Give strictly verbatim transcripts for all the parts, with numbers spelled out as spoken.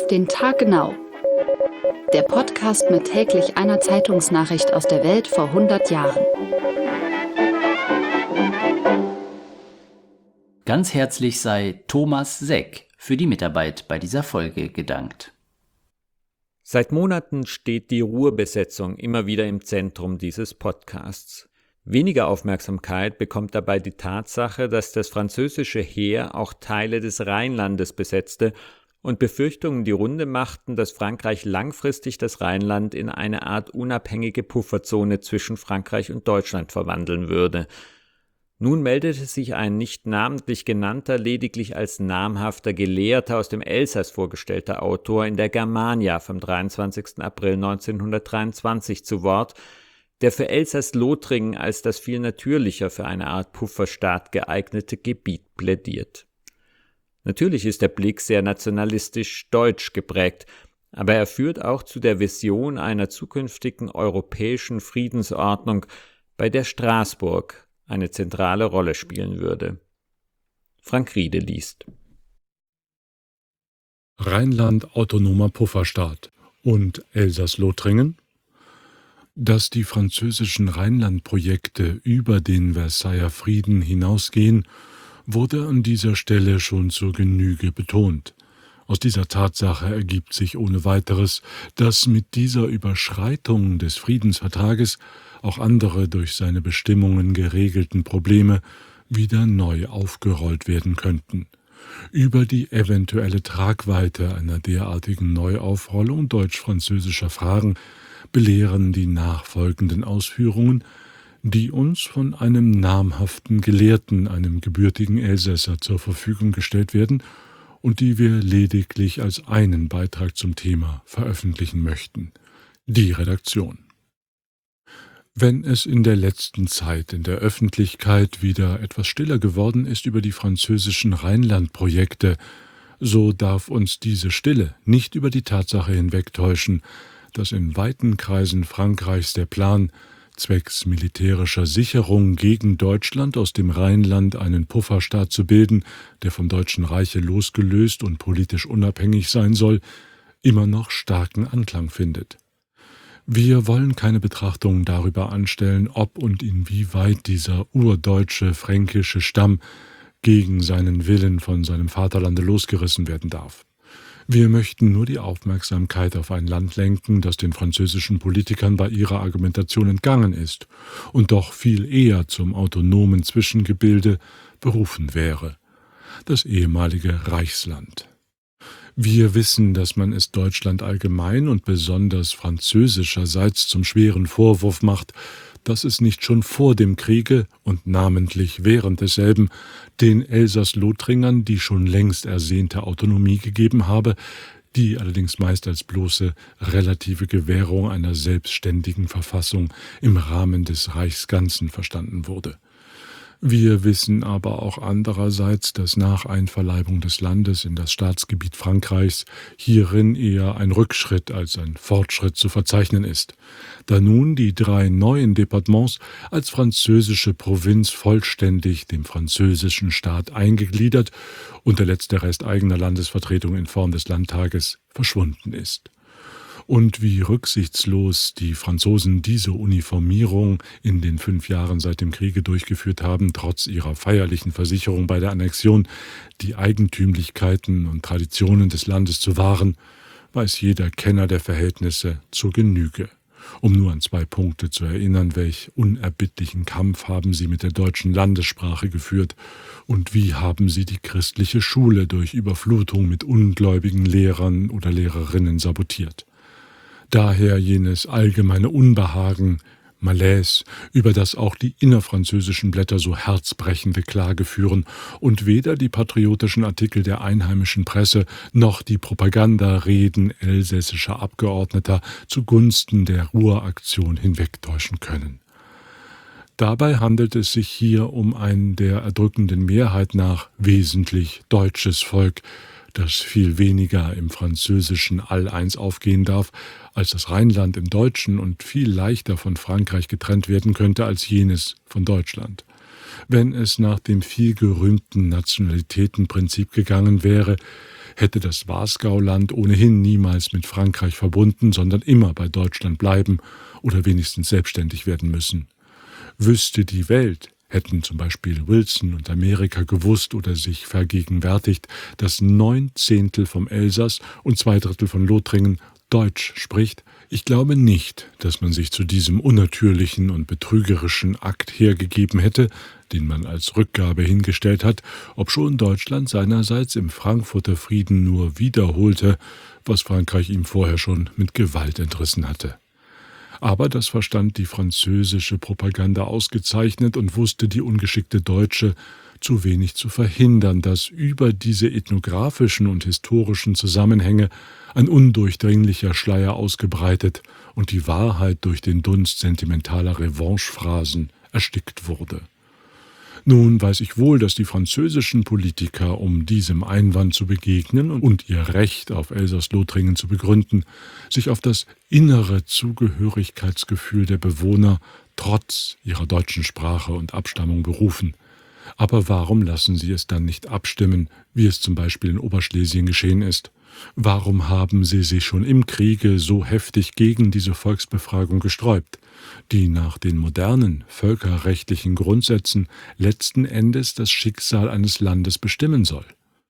den Tag genau. Der Podcast mit täglich einer Zeitungsnachricht aus der Welt vor hundert Jahren. Ganz herzlich sei Thomas Seck für die Mitarbeit bei dieser Folge gedankt. Seit Monaten steht die Ruhrbesetzung immer wieder im Zentrum dieses Podcasts. Weniger Aufmerksamkeit bekommt dabei die Tatsache, dass das französische Heer auch Teile des Rheinlandes besetzte und Befürchtungen die Runde machten, dass Frankreich langfristig das Rheinland in eine Art unabhängige Pufferzone zwischen Frankreich und Deutschland verwandeln würde. Nun meldete sich ein nicht namentlich genannter, lediglich als namhafter Gelehrter aus dem Elsass vorgestellter Autor in der Germania vom dreiundzwanzigsten April neunzehnhundertdreiundzwanzig zu Wort, der für Elsass-Lothringen als das viel natürlicher für eine Art Pufferstaat geeignete Gebiet plädiert. Natürlich ist der Blick sehr nationalistisch deutsch geprägt, aber er führt auch zu der Vision einer zukünftigen europäischen Friedensordnung, bei der Straßburg eine zentrale Rolle spielen würde. Frank Riede liest. Rheinland autonomer Pufferstaat und Elsass-Lothringen? Dass die französischen Rheinland-Projekte über den Versailler Frieden hinausgehen, wurde an dieser Stelle schon zur Genüge betont. Aus dieser Tatsache ergibt sich ohne weiteres, dass mit dieser Überschreitung des Friedensvertrages auch andere durch seine Bestimmungen geregelten Probleme wieder neu aufgerollt werden könnten. Über die eventuelle Tragweite einer derartigen Neuaufrollung deutsch-französischer Fragen belehren die nachfolgenden Ausführungen, die uns von einem namhaften Gelehrten, einem gebürtigen Elsässer, zur Verfügung gestellt werden und die wir lediglich als einen Beitrag zum Thema veröffentlichen möchten. Die Redaktion. Wenn es in der letzten Zeit in der Öffentlichkeit wieder etwas stiller geworden ist über die französischen Rheinland-Projekte, so darf uns diese Stille nicht über die Tatsache hinwegtäuschen, dass in weiten Kreisen Frankreichs der Plan, zwecks militärischer Sicherung gegen Deutschland aus dem Rheinland einen Pufferstaat zu bilden, der vom Deutschen Reiche losgelöst und politisch unabhängig sein soll, immer noch starken Anklang findet. Wir wollen keine Betrachtungen darüber anstellen, ob und inwieweit dieser urdeutsche fränkische Stamm gegen seinen Willen von seinem Vaterlande losgerissen werden darf. Wir möchten nur die Aufmerksamkeit auf ein Land lenken, das den französischen Politikern bei ihrer Argumentation entgangen ist und doch viel eher zum autonomen Zwischengebilde berufen wäre: das ehemalige Reichsland. Wir wissen, dass man es Deutschland allgemein und besonders französischerseits zum schweren Vorwurf macht, dass es nicht schon vor dem Kriege und namentlich während desselben den Elsass-Lothringern die schon längst ersehnte Autonomie gegeben habe, die allerdings meist als bloße relative Gewährung einer selbstständigen Verfassung im Rahmen des Reichsganzen verstanden wurde. Wir wissen aber auch andererseits, dass nach Einverleibung des Landes in das Staatsgebiet Frankreichs hierin eher ein Rückschritt als ein Fortschritt zu verzeichnen ist, da nun die drei neuen Departements als französische Provinz vollständig dem französischen Staat eingegliedert und der letzte Rest eigener Landesvertretung in Form des Landtages verschwunden ist. Und wie rücksichtslos die Franzosen diese Uniformierung in den fünf Jahren seit dem Kriege durchgeführt haben, trotz ihrer feierlichen Versicherung bei der Annexion, die Eigentümlichkeiten und Traditionen des Landes zu wahren, weiß jeder Kenner der Verhältnisse zur Genüge. Um nur an zwei Punkte zu erinnern: welch unerbittlichen Kampf haben sie mit der deutschen Landessprache geführt und wie haben sie die christliche Schule durch Überflutung mit ungläubigen Lehrern oder Lehrerinnen sabotiert. Daher jenes allgemeine Unbehagen, Malaise, über das auch die innerfranzösischen Blätter so herzbrechende Klage führen und weder die patriotischen Artikel der einheimischen Presse noch die Propagandareden elsässischer Abgeordneter zugunsten der Ruhraktion hinwegtäuschen können. Dabei handelt es sich hier um ein der erdrückenden Mehrheit nach wesentlich deutsches Volk, das viel weniger im französischen All-Eins aufgehen darf, als das Rheinland im Deutschen und viel leichter von Frankreich getrennt werden könnte als jenes von Deutschland. Wenn es nach dem vielgerühmten Nationalitätenprinzip gegangen wäre, hätte das Wasgauland ohnehin niemals mit Frankreich verbunden, sondern immer bei Deutschland bleiben oder wenigstens selbstständig werden müssen. Wüsste die Welt, hätten zum Beispiel Wilson und Amerika gewusst oder sich vergegenwärtigt, dass neun Zehntel vom Elsass und zwei Drittel von Lothringen Deutsch spricht, ich glaube nicht, dass man sich zu diesem unnatürlichen und betrügerischen Akt hergegeben hätte, den man als Rückgabe hingestellt hat, obschon Deutschland seinerseits im Frankfurter Frieden nur wiederholte, was Frankreich ihm vorher schon mit Gewalt entrissen hatte. Aber das verstand die französische Propaganda ausgezeichnet und wusste die ungeschickte Deutsche zu wenig zu verhindern, dass über diese ethnografischen und historischen Zusammenhänge ein undurchdringlicher Schleier ausgebreitet und die Wahrheit durch den Dunst sentimentaler Revanchephrasen erstickt wurde. Nun weiß ich wohl, dass die französischen Politiker, um diesem Einwand zu begegnen und ihr Recht auf Elsass-Lothringen zu begründen, sich auf das innere Zugehörigkeitsgefühl der Bewohner trotz ihrer deutschen Sprache und Abstammung berufen. Aber warum lassen sie es dann nicht abstimmen, wie es zum Beispiel in Oberschlesien geschehen ist? Warum haben sie sich schon im Kriege so heftig gegen diese Volksbefragung gesträubt, die nach den modernen völkerrechtlichen Grundsätzen letzten Endes das Schicksal eines Landes bestimmen soll?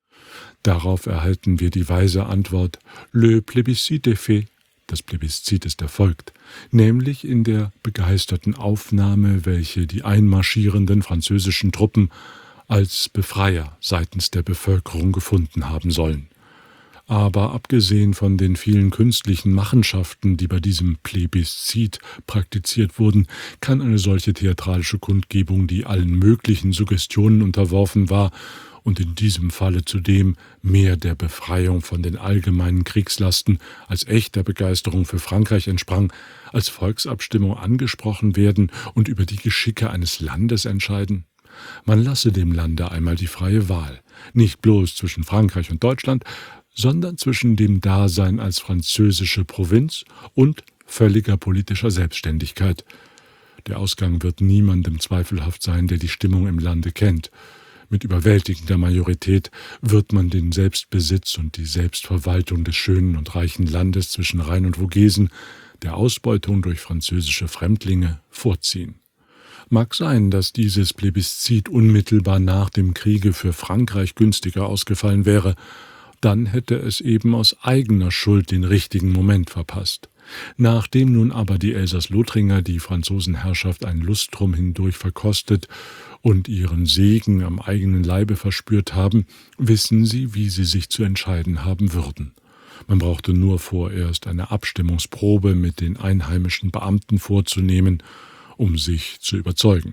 Darauf erhalten wir die weise Antwort Le plébiscite est fait, das Plebiszit ist erfolgt, nämlich in der begeisterten Aufnahme, welche die einmarschierenden französischen Truppen als Befreier seitens der Bevölkerung gefunden haben sollen. Aber abgesehen von den vielen künstlichen Machenschaften, die bei diesem Plebiszit praktiziert wurden, kann eine solche theatralische Kundgebung, die allen möglichen Suggestionen unterworfen war und in diesem Falle zudem mehr der Befreiung von den allgemeinen Kriegslasten als echter Begeisterung für Frankreich entsprang, als Volksabstimmung angesprochen werden und über die Geschicke eines Landes entscheiden? Man lasse dem Lande einmal die freie Wahl, nicht bloß zwischen Frankreich und Deutschland, sondern zwischen dem Dasein als französische Provinz und völliger politischer Selbstständigkeit. Der Ausgang wird niemandem zweifelhaft sein, der die Stimmung im Lande kennt. Mit überwältigender Majorität wird man den Selbstbesitz und die Selbstverwaltung des schönen und reichen Landes zwischen Rhein und Vogesen der Ausbeutung durch französische Fremdlinge vorziehen. Mag sein, dass dieses Plebiszit unmittelbar nach dem Kriege für Frankreich günstiger ausgefallen wäre, dann hätte es eben aus eigener Schuld den richtigen Moment verpasst. Nachdem nun aber die Elsass-Lothringer die Franzosenherrschaft ein Lustrum hindurch verkostet und ihren Segen am eigenen Leibe verspürt haben, wissen sie, wie sie sich zu entscheiden haben würden. Man brauchte nur vorerst eine Abstimmungsprobe mit den einheimischen Beamten vorzunehmen, um sich zu überzeugen.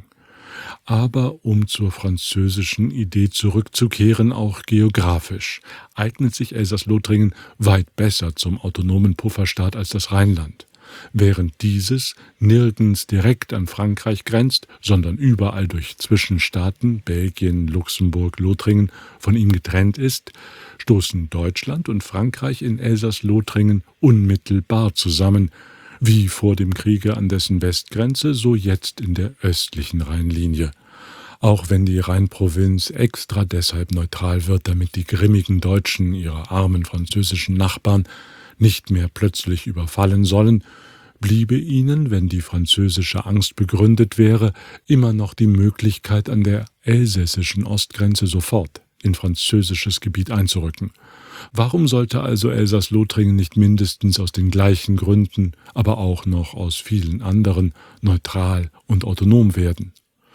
Aber um zur französischen Idee zurückzukehren, auch geografisch, eignet sich Elsass-Lothringen weit besser zum autonomen Pufferstaat als das Rheinland. Während dieses nirgends direkt an Frankreich grenzt, sondern überall durch Zwischenstaaten, Belgien, Luxemburg, Lothringen, von ihm getrennt ist, stoßen Deutschland und Frankreich in Elsass-Lothringen unmittelbar zusammen, wie vor dem Kriege an dessen Westgrenze, so jetzt in der östlichen Rheinlinie. Auch wenn die Rheinprovinz extra deshalb neutral wird, damit die grimmigen Deutschen ihre armen französischen Nachbarn nicht mehr plötzlich überfallen sollen, bliebe ihnen, wenn die französische Angst begründet wäre, immer noch die Möglichkeit, an der elsässischen Ostgrenze sofort in französisches Gebiet einzurücken. Warum sollte also Elsass-Lothringen nicht mindestens aus den gleichen Gründen, aber auch noch aus vielen anderen, neutral und autonom werden?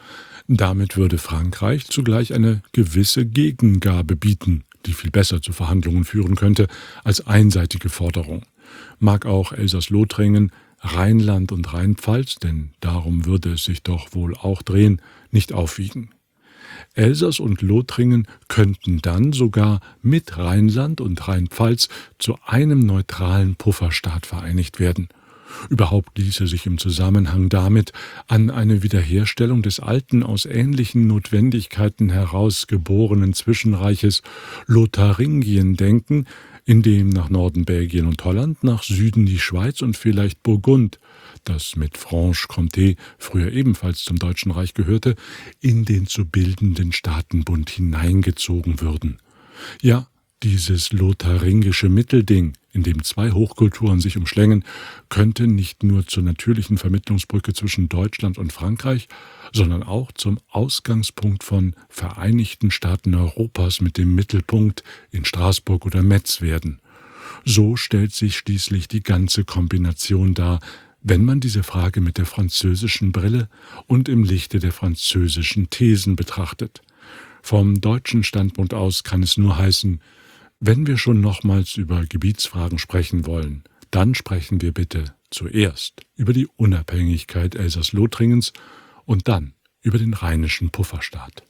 Damit würde Frankreich zugleich eine gewisse Gegengabe bieten, die viel besser zu Verhandlungen führen könnte als einseitige Forderung. Mag auch Elsass-Lothringen, Rheinland und Rheinpfalz, denn darum würde es sich doch wohl auch drehen, nicht aufwiegen. Elsass und Lothringen könnten dann sogar mit Rheinland und Rheinpfalz zu einem neutralen Pufferstaat vereinigt werden. Überhaupt ließe sich im Zusammenhang damit an eine Wiederherstellung des alten, aus ähnlichen Notwendigkeiten heraus geborenen Zwischenreiches Lotharingien denken, in dem nach Norden Belgien und Holland, nach Süden die Schweiz und vielleicht Burgund, das mit Franche-Comté früher ebenfalls zum Deutschen Reich gehörte, in den zu bildenden Staatenbund hineingezogen würden. Ja, Dieses lotharingische Mittelding, in dem zwei Hochkulturen sich umschlängen, könnte nicht nur zur natürlichen Vermittlungsbrücke zwischen Deutschland und Frankreich, sondern auch zum Ausgangspunkt von Vereinigten Staaten Europas mit dem Mittelpunkt in Straßburg oder Metz werden. So stellt sich schließlich die ganze Kombination dar, wenn man diese Frage mit der französischen Brille und im Lichte der französischen Thesen betrachtet. Vom deutschen Standpunkt aus kann es nur heißen, wenn wir schon nochmals über Gebietsfragen sprechen wollen, dann sprechen wir bitte zuerst über die Unabhängigkeit Elsass-Lothringens und dann über den rheinischen Pufferstaat.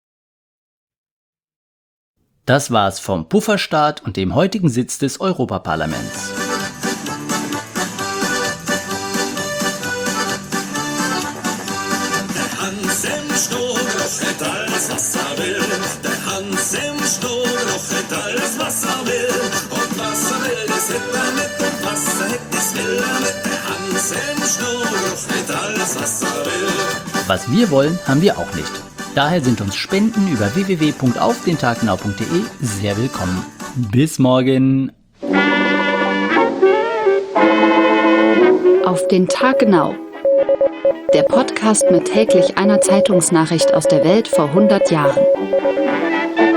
Das war's vom Pufferstaat und dem heutigen Sitz des Europaparlaments. Der Hans im Strohloch hält alles, was er will. Der Hans im Strohloch hält alles, was er will. Und was er will, das hält er mit. Und was er hält, das will er mit. Der Hans im Strohloch hält alles, was er will. Was wir wollen, haben wir auch nicht. Daher sind uns Spenden über w w w punkt auf den tag genau punkt d e sehr willkommen. Bis morgen! Auf den Tag genau. Der Podcast mit täglich einer Zeitungsnachricht aus der Welt vor hundert Jahren.